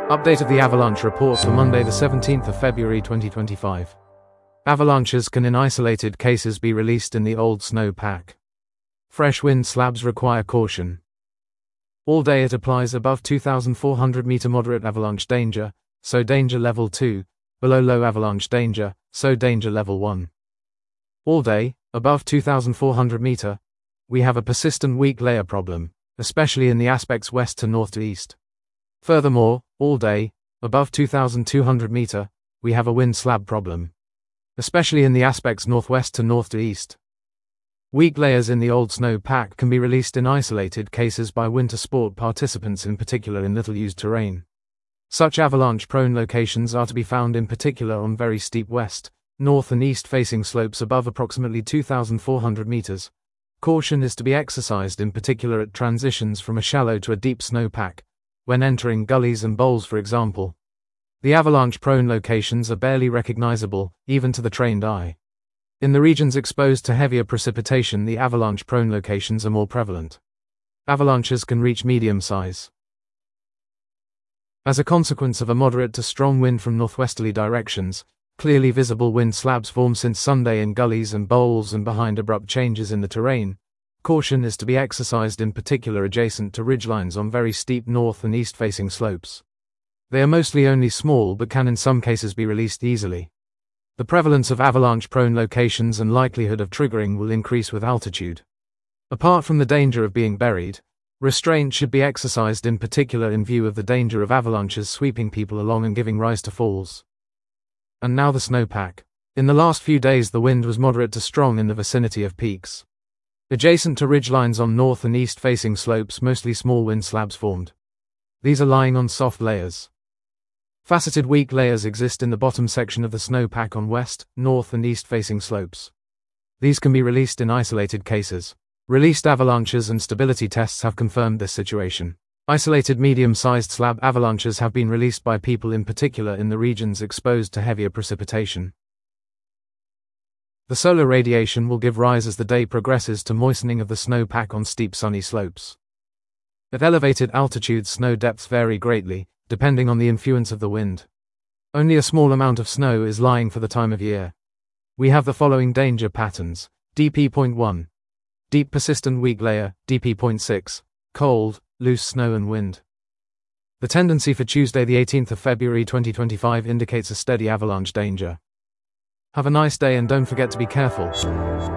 Update of the avalanche report for Monday the 17th of February 2025. Avalanches can in isolated cases be released in the old snow pack. Fresh wind slabs require caution. All day it applies above 2,400 meter moderate avalanche danger, so danger level 2, below low avalanche danger, so danger level 1. All day, above 2,400 meter, we have a persistent weak layer problem, especially in the aspects west to north to east. Furthermore, all day, above 2,200 meter, we have a wind slab problem, especially in the aspects northwest to north to east. Weak layers in the old snow pack can be released in isolated cases by winter sport participants, in particular in little-used terrain. Such avalanche-prone locations are to be found in particular on very steep west, north and east-facing slopes above approximately 2,400 meters. Caution is to be exercised in particular at transitions from a shallow to a deep snowpack, when entering gullies and bowls for example. The avalanche-prone locations are barely recognizable, even to the trained eye. In the regions exposed to heavier precipitation, the avalanche-prone locations are more prevalent. Avalanches can reach medium size. As a consequence of a moderate to strong wind from northwesterly directions, clearly visible wind slabs form since Sunday in gullies and bowls and behind abrupt changes in the terrain. Caution is to be exercised in particular adjacent to ridgelines on very steep north and east-facing slopes. They are mostly only small but can in some cases be released easily. The prevalence of avalanche-prone locations and likelihood of triggering will increase with altitude. Apart from the danger of being buried, restraint should be exercised in particular in view of the danger of avalanches sweeping people along and giving rise to falls. And now the snowpack. In the last few days the wind was moderate to strong in the vicinity of peaks. Adjacent to ridgelines on north and east-facing slopes, mostly small wind slabs formed. These are lying on soft layers. Faceted weak layers exist in the bottom section of the snowpack on west, north and east-facing slopes. These can be released in isolated cases. Released avalanches and stability tests have confirmed this situation. Isolated medium-sized slab avalanches have been released by people in particular in the regions exposed to heavier precipitation. The solar radiation will give rise as the day progresses to moistening of the snowpack on steep sunny slopes. At elevated altitudes snow depths vary greatly, depending on the influence of the wind. Only a small amount of snow is lying for the time of year. We have the following danger patterns: DP.1. Deep persistent weak layer, DP.6. Cold, loose snow and wind. The tendency for Tuesday the 18th of February 2025 indicates a steady avalanche danger. Have a nice day and don't forget to be careful.